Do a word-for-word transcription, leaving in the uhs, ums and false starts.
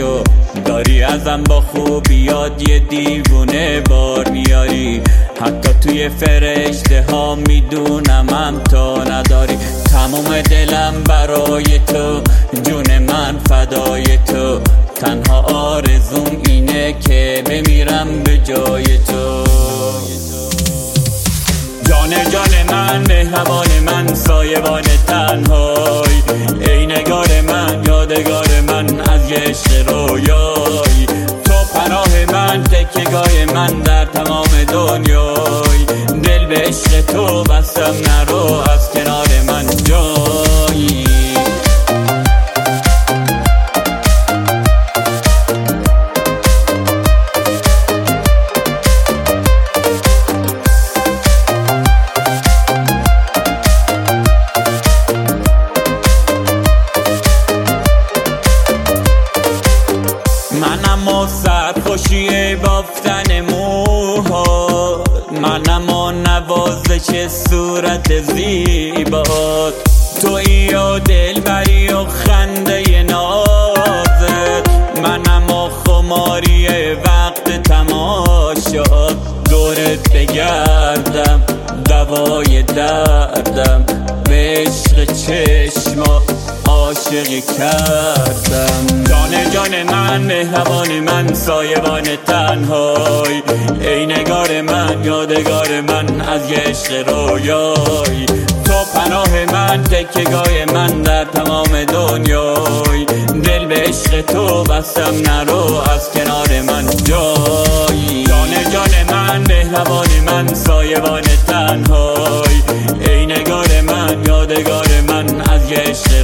شو داری ازم با خوبیات یه دیوونه بار میاری، حتی توی فرشته ها میدونم هم تا نداری. تمام دلم برای تو، جون من فدای تو، تنها آرزوم اینه که بمیرم به جای تو. جان جان من، مهربان من، سایبان تنهایی، ای نگار من، یادگار من از یه عشق رویایی. تو پناه من، تکیه‌گاه من در تمام دنیایی، دل به عشق تو بستم، نرو از کنار من جایی. منم و سرخوشی بافتن موها، منم و نوازش صورت زیبات، تویی و دلبری و خنده نازت، منم و خماری وقت تماشات. دورت بگردم دوای دردم، به عشق چشما عاشقی کردم. جان جان من، مهربان من، سایبان تنهایی، ای نگار من، یادگار من از یه عشق رویایی. تو پناه من، تکیه‌گاه من در تمام دنیایی، دل به عشق تو بستم، نرو از کنار من جایی. جان جان من، مهربان من، سایبان تنهایی، ای نگار من، یادگار من از یه عشق